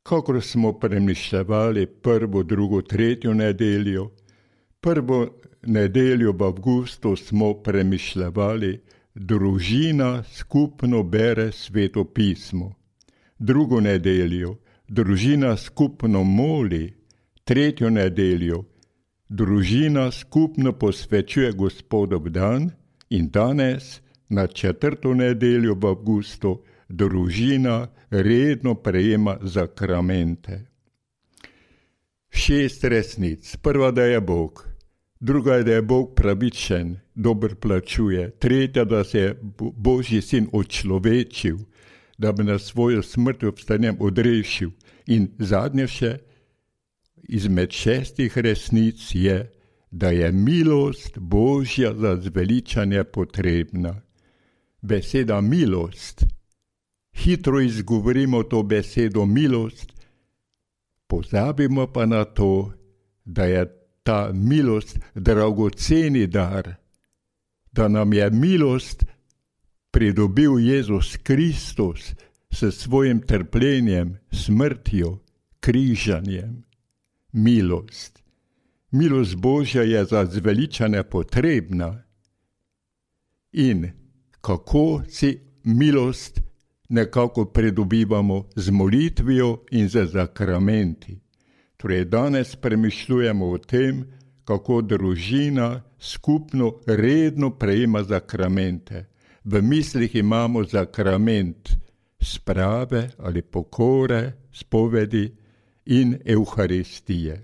kakor smo premišljevali prvo, drugo, tretjo nedeljo. Prvo nedeljo v avgustu smo premišljevali, družina skupno bere Sveto pismo. Drugo nedeljo, družina skupno moli. Tretjo nedeljo, družina skupno posvečuje Gospodov dan in danes, na četrto nedeljo v avgustu, družina redno prejema zakramente. 6 resnic. Prva, da je Bog. Druga, da je Bog pravičen, dober plačuje. Tretja, da se je Božji sin odčlovečil, da bi na svojo smrt obstanjem odrešil. In zadnje še, izmed 6 resnic je, da je milost Božja za zveličanje potrebna. Beseda milost. Hitro izgovorimo to besedo milost, pozabimo pa na to, da je ta milost dragoceni dar, da nam je milost pridobil Jezus Kristus s svojim trpljenjem, smrtjo, križanjem. Milost. Milost Božja je za zveličanje potrebna. In kako si milost nekako pridobivamo? Z molitvijo in z zakramenti. Torej, danes premišljujemo o tem, kako družina skupno redno prejema zakramente. V mislih imamo zakrament sprave ali pokore, spovedi in Evharistije.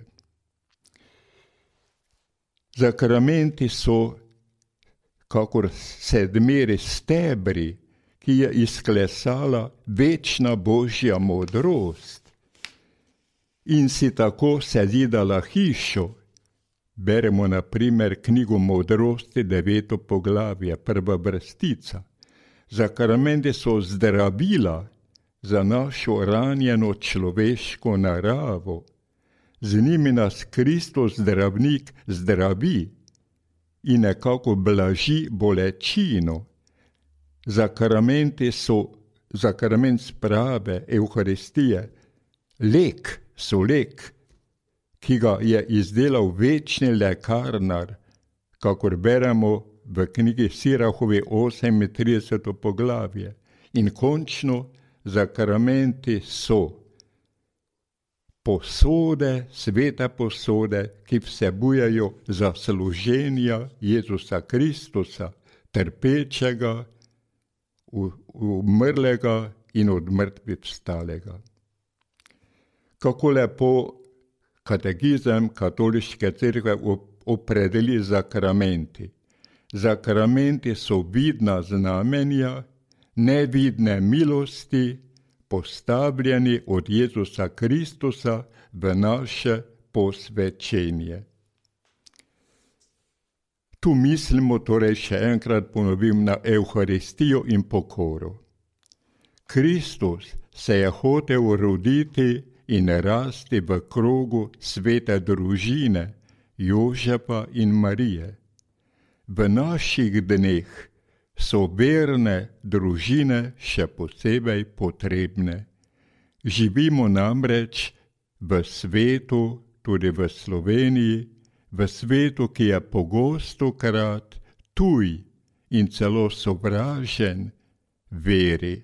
Zakramenti so kakor 7 stebri, ki je izklesala večna Božja modrost in si tako sezidala hišo. Beremo na primer knjigo Modrosti, 9. poglavje, 1. vrstica. Zakramenti so zdravila za našo ranjeno človeško naravo. Z njimi nas Kristus zdravnik zdravi in nekako blaži bolečino. Zakramenti so, zakrament sprave, Evharistije, lek, ki ga je izdelal večni lekarnar, kakor beremo v knjigi Sirahovi 38. poglavje. In končno, zakramenti so posode, svete posode, ki vsebujejo zasluženja Jezusa Kristusa, trpečega, umrlega in od mrtvih vstalega. Kako lepo katekizem Katoliške cerkve opredeli zakramenti. Zakramenti so vidna znamenja nevidne milosti, postavljeni od Jezusa Kristusa v naše posvečenje. Tu mislimo, torej še enkrat ponovim, na Evharistijo in pokoro. Kristus se je hotel roditi in rasti v krogu svete družine Jožefa in Marije. V naših dneh so verne družine še posebej potrebne. Živimo namreč v svetu, tudi v Sloveniji, v svetu, ki je pogostokrat tuj in celo sovražen veri.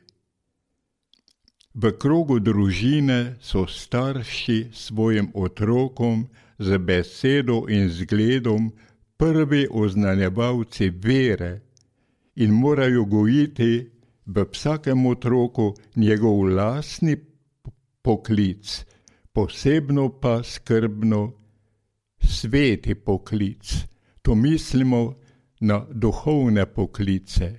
V krogu družine so starši svojim otrokom z besedo in zgledom prvi oznanjevalci vere in morajo gojiti v vsakem otroku njegov lastni poklic, posebno pa skrbno sveti poklic. To mislimo na duhovne poklice.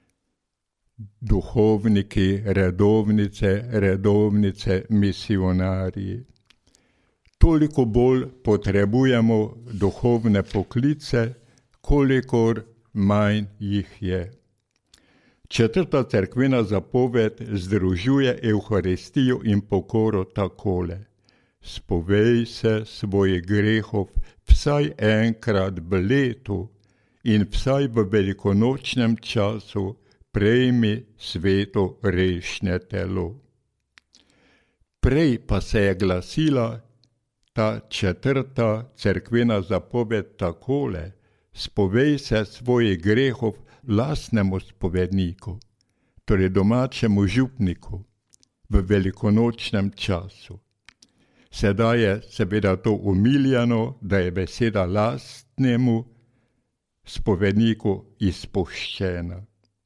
Duhovniki, redovnice, misionarji. Toliko bolj potrebujemo duhovne poklice, kolikor manj jih je. 4. cerkvena zapoved združuje Evharistijo in pokoro takole. Spovej se svojih grehov vsaj enkrat v letu in vsaj v velikonočnem času prejmi sveto rešnje telo. Prej pa se je glasila ta 4. cerkvena zapoved takole: spovej se svojih grehov lastnemu spovedniku, torej domačemu župniku, v velikonočnem času. Sedaj je seveda to umiljeno, da je beseda lastnemu spovedniku izpuščena.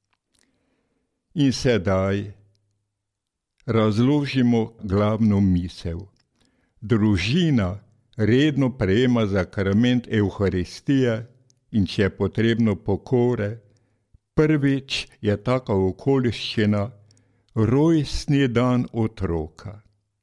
In sedaj razložimo glavno misel. Družina redno prejema sakrament Evharistije in če je potrebno pokore, prvič je taka okoliščina rojstni dan otroka.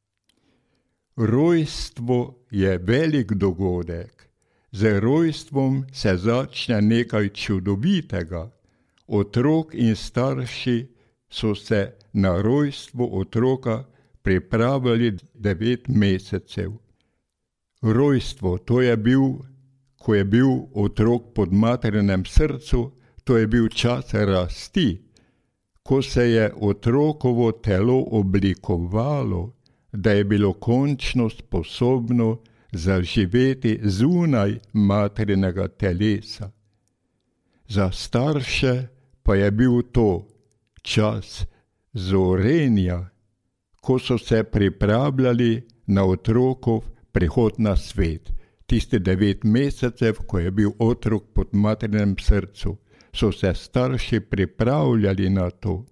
Rojstvo je velik dogodek. Z rojstvom se začne nekaj čudovitega. Otrok in starši so se na rojstvo otroka pripravljali 9 mesecev. Rojstvo, to je bil, ko je bil otrok pod materinem srcu, to je bil čas rasti, ko se je otrokovo telo oblikovalo, da je bilo končno sposobno zaživeti zunaj materinega telesa. Za starše pa je bil to čas zorenja, ko so se pripravljali na otrokov prihod na svet. Tiste 9 mesecev, ko je bil otrok pod materinem srcu, so se starši pripravljali na to.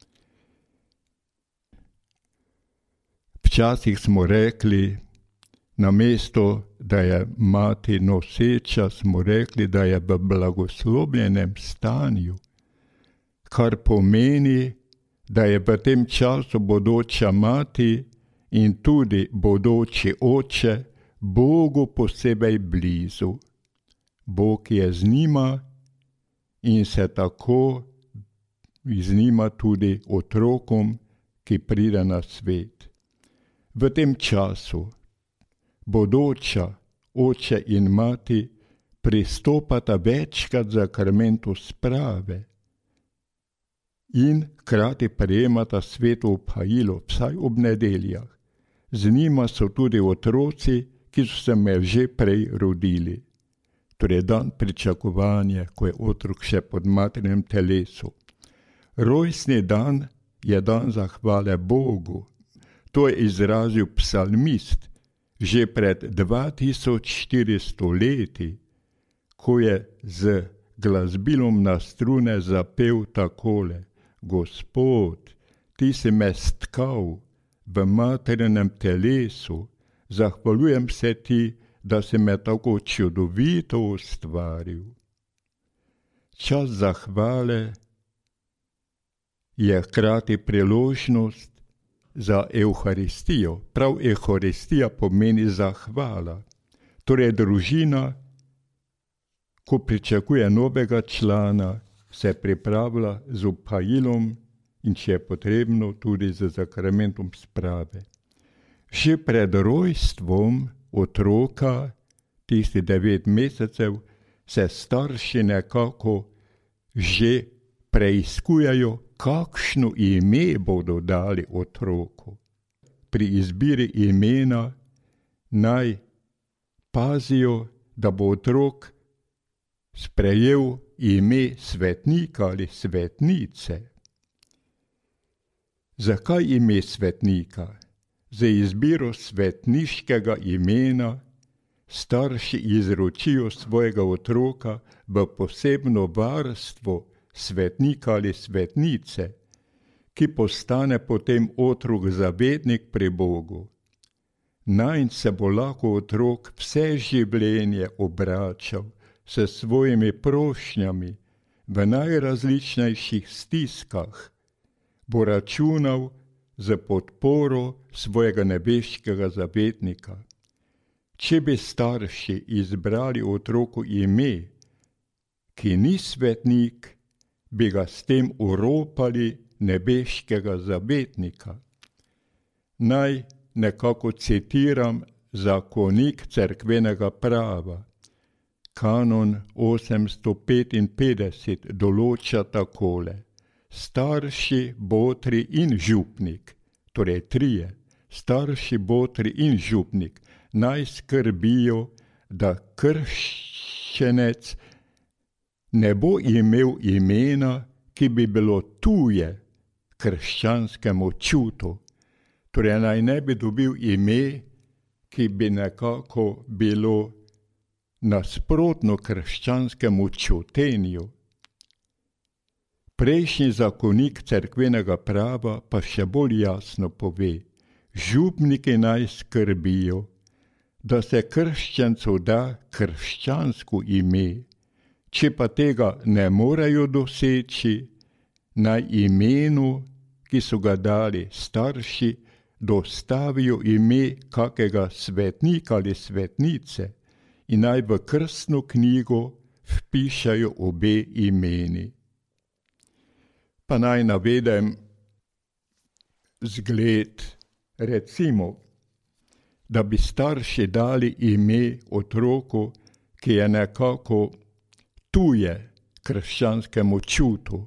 Včasih smo rekli, namesto da je mati noseča, smo rekli, da je v blagoslovljenem stanju, kar pomeni, da je v tem času bodoča mati in tudi bodoči oče Bogu posebej blizu. Bog je z njima in se tako z njima tudi otrokom, ki pride na svet. V tem času bodoča oče in mati pristopata večkrat sakramentu sprave in hkrati prejemata sveto obhajilo, vsaj ob nedeljah. Z njima so tudi otroci, ki so se me že prej rodili. Torej dan pričakovanja, ko je otrok še pod materinem telesu. Rojstni dan je dan zahvale Bogu. To je izrazil psalmist že pred 2400 leti, ko je z glasbilom na strune zapel takole: Gospod, ti si me stkal v materinem telesu, zahvaljujem se ti, da si me tako čudovito ustvaril. Čas zahvale je hkrati priložnost za Evharistijo. Prav Evharistija pomeni zahvala. Torej družina, ko pričakuje novega člana, se pripravlja z obhajilom in če je potrebno tudi z sakramentom sprave. Že pred rojstvom otroka, tisti 9 mesecev, se starši nekako že preiskujejo, kakšno ime bodo dali otroku. Pri izbiri imena naj pazijo, da bo otrok sprejel ime svetnika ali svetnice. Zakaj ime svetnika? Za izbiro svetniškega imena starši izročijo svojega otroka v posebno varstvo svetnika ali svetnice, ki postane potem otrok zavednik pri Bogu. Nanj se bo lahko otrok vse življenje obračal s svojimi prošnjami v najrazličnejših stiskah, bo računal za podporo svojega nebeškega zavetnika. Če bi starši izbrali otroku ime, ki ni svetnik, bi ga s tem oropali nebeškega zavetnika. Naj nekako citiram zakonik cerkvenega prava. Kanon 855 določa takole: starši, botri in župnik, torej trije, starši, botri in župnik naj skrbijo, da krščenec ne bo imel imena, ki bi bilo tuje krščanskemu čutu. Torej naj ne bi dobil ime, ki bi nekako bilo nasprotno krščanskemu čutenju. Prejšnji zakonik cerkvenega prava pa še bolj jasno pove, župniki naj skrbijo, da se krščancu da krščansko ime, če pa tega ne morejo doseči, naj imenu, ki so ga dali starši, dostavijo ime kakega svetnika ali svetnice in naj v krstno knjigo vpišajo obe imeni. Pa naj navedem zgled, recimo, da bi starši dali ime otroku, ki je nekako tuje krščanskemu čutu.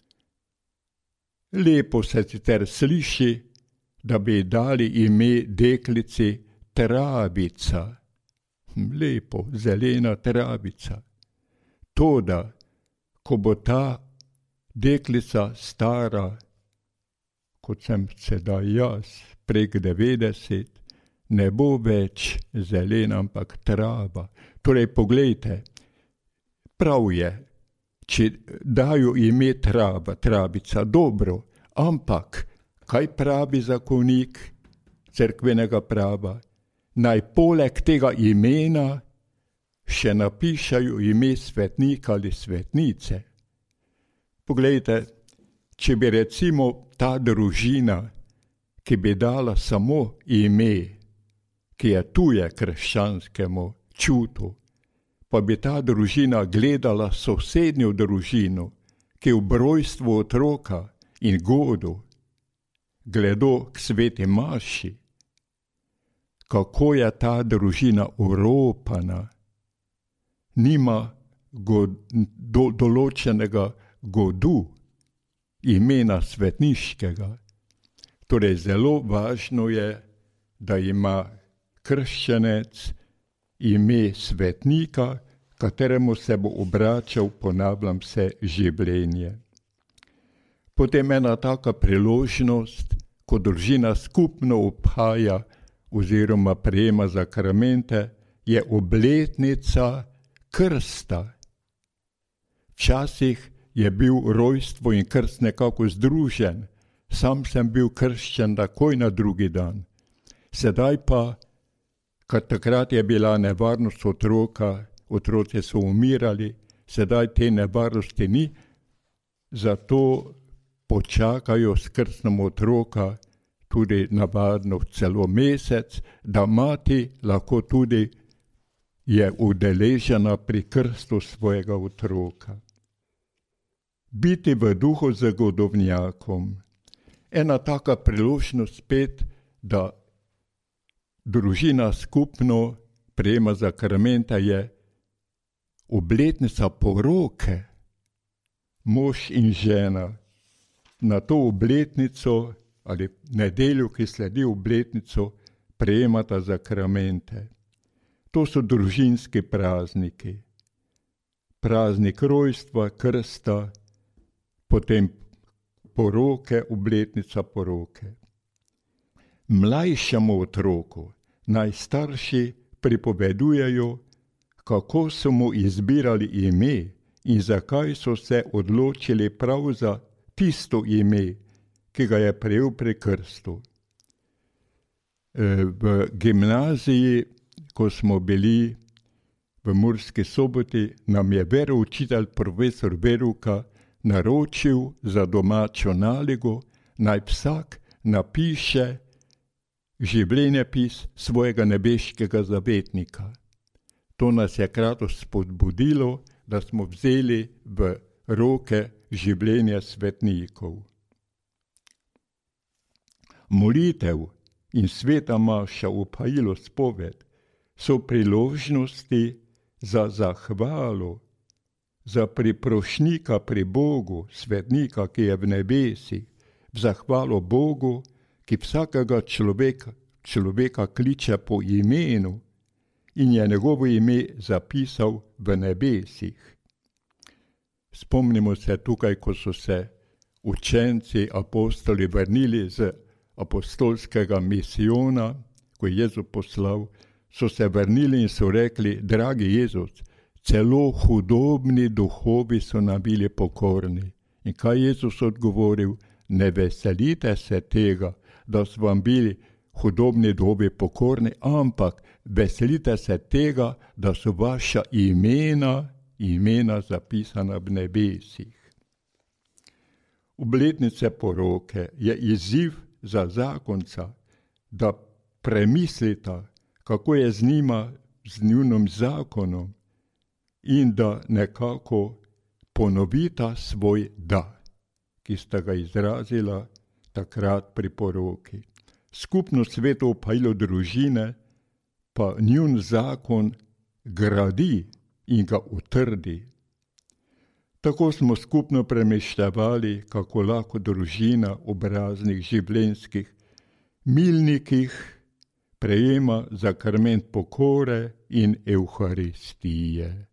Lepo se sicer sliši, da bi dali ime deklici Travica. Lepo, zelena travica. Toda, ko bo ta deklica stara, kot sem sedaj jaz, prek 90, ne bo več zelena, ampak trava. Torej, poglejte, prav je, če dajo ime travica, dobro, ampak kaj pravi zakonik cerkvenega prava? Naj poleg tega imena še napišajo ime svetnika ali svetnice. Poglejte, če bi recimo ta družina, ki bi dala samo ime, ki je tuje krščanskemu čutu, pa bi ta družina gledala sosednjo družino, ki v rojstvu otroka in godu gledo k sveti maši, kako je ta družina oropana, nima določenega godu, imena svetniškega. Torej, zelo važno je, da ima krščanec ime svetnika, kateremu se bo obračal, ponavljam se, življenje. Potem ena taka priložnost, ko družina skupno obhaja oziroma prejema zakramente, je obletnica krsta. Včasih je bil rojstvo in krst nekako združen. Sam sem bil krščen takoj na drugi dan. Sedaj pa, ker takrat je bila nevarnost otroka, otroci so umirali, sedaj te nevarnosti ni, zato počakajo s krstnom otroka tudi navadno celo mesec, da mati lahko tudi je udeležena pri krstu svojega otroka. Biti v duhu z godovnjakom. Ena taka priložnost spet, da družina skupno prejema zakramente, je obletnica poroke, mož in žena. Na to obletnico ali nedeljo, ki sledi obletnico, prejemata zakramente. To so družinski prazniki. Praznik rojstva, krsta, potem poroke, obletnica poroke. Mlajšemu otroku naj starši pripovedujejo, kako so mu izbirali ime in zakaj so se odločili prav za tisto ime, ki ga je prejel pri krstu. V gimnaziji, ko smo bili v Murski Soboti, nam je veroučitelj profesor Veruka naročil za domačo nalogo, naj vsak napiše življenjepis svojega nebeškega zavetnika. To nas je kratko spodbudilo, da smo vzeli v roke življenje svetnikov. Molitev in sveta maša, upajilo, spoved so priložnosti za zahvalo, za priprošnjika pri Bogu, svetnika, ki je v nebesih, v zahvalo Bogu, ki vsakega človeka kliče po imenu in je njegovo ime zapisal v nebesih. Spomnimo se tukaj, ko so se učenci, apostoli vrnili z apostolskega misijona, ko je Jezus poslal, so se vrnili in so rekli, dragi Jezus, celo hudobni duhovi so nam bili pokorni. In kaj je Jezus odgovoril? Ne veselite se tega, da so vam bili hudobni duhovi pokorni, ampak veselite se tega, da so vaša imena zapisana v nebesih. Obletnice poroke je izziv za zakonca, da premislita, kako je z njima, z njunim zakonom in da nekako ponovita svoj da, ki sta ga izrazila takrat pri poroki. Skupno sveto opajlo družine pa njun zakon gradi in ga utrdi. Tako smo skupno premišljavali, kako lahko družina ob raznih življenjskih milnikih prejema zakrament pokore in evharistije.